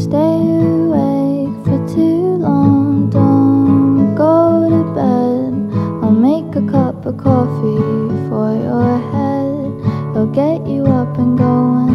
stay awake for too long. Don't go to bed. I'll make a cup of coffee for your head. It'll get you up and going.